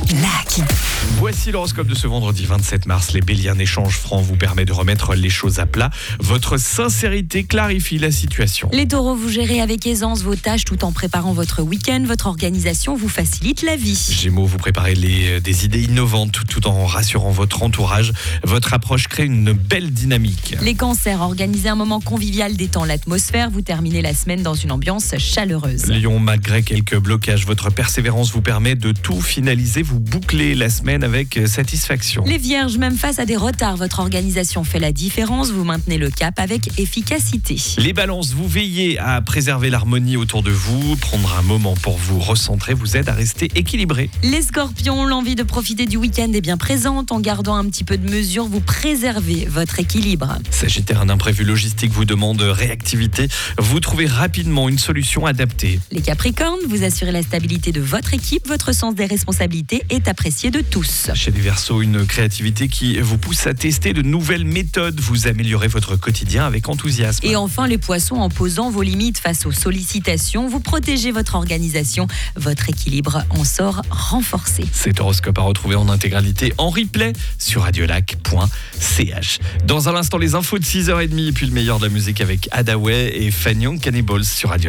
Radio Lac. Voici l'horoscope de ce vendredi 27 mars. Les béliers, un échange franc vous permet de remettre les choses à plat. Votre sincérité clarifie la situation. Les taureaux, vous gérez avec aisance vos tâches tout en préparant votre week-end. Votre organisation vous facilite la vie. Gémeaux, vous préparez des idées innovantes tout en rassurant votre entourage. Votre approche crée une belle dynamique. Les cancers, organisez un moment convivial détend l'atmosphère. Vous terminez la semaine dans une ambiance chaleureuse. Lion, malgré quelques blocages, votre persévérance vous permet de tout finaliser. Vous bouclez la semaine avec satisfaction. Les vierges, même face à des retards, votre organisation fait la différence. Vous maintenez le cap avec efficacité. Les balances, vous veillez à préserver l'harmonie autour de vous. Prendre un moment pour vous recentrer vous aide à rester équilibré. Les scorpions, l'envie de profiter du week-end est bien présente. En gardant un petit peu de mesure, vous préservez votre équilibre. Sagittaire, un imprévu logistique vous demande réactivité. Vous trouvez rapidement une solution adaptée. Les capricornes, vous assurez la stabilité de votre équipe. Votre sens des responsabilités est apprécié de tous. Chez les Verseaux, une créativité qui vous pousse à tester de nouvelles méthodes. Vous améliorez votre quotidien avec enthousiasme. Et enfin, les poissons, en posant vos limites face aux sollicitations, vous protégez votre organisation. Votre équilibre en sort renforcé. Cet horoscope à retrouver en intégralité en replay sur radiolac.ch. Dans un instant, les infos de 6h30 et puis le meilleur de la musique avec Adaway et Fanyang Cannibals sur Radio.